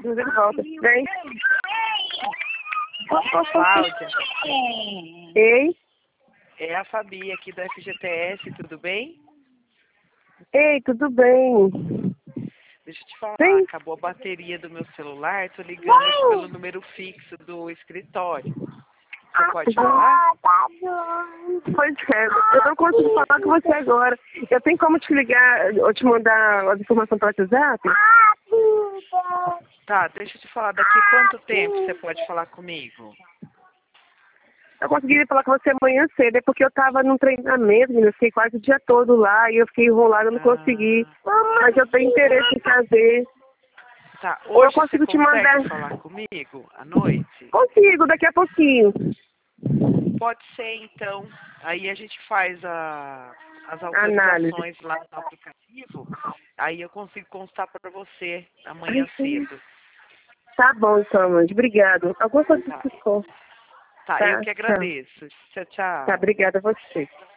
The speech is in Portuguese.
mas ele volta. Vem. Cláudia, Ei. é a Fabi aqui do FGTS, tudo bem? Ei, tudo bem? Deixa eu te falar, Sim. acabou a bateria do meu celular, tô ligando aqui pelo número fixo do escritório. Você pode falar? Pois é, eu não consigo falar com você agora. Eu tenho como te ligar, ou te mandar as informações para o WhatsApp? Tá, deixa eu te falar, daqui quanto tempo você pode falar comigo? Eu conseguiria falar com você amanhã cedo, é porque eu estava num treinamento, eu fiquei quase o dia todo lá e eu fiquei enrolada, eu não consegui. Mas eu tenho interesse em fazer. Tá, Ou eu hoje você consigo te consegue mandar. falar comigo à noite? Consigo, daqui a pouquinho. Pode ser, então. Aí a gente faz as Análise. autorizações lá no aplicativo. Aí eu consigo constar para você amanhã cedo. Tá bom, então, Amanda. Obrigado. Alguma coisa que Tá, ficou. tá, eu Tá, que tchau. agradeço. Tchau, Tá, tchau. obrigada a você.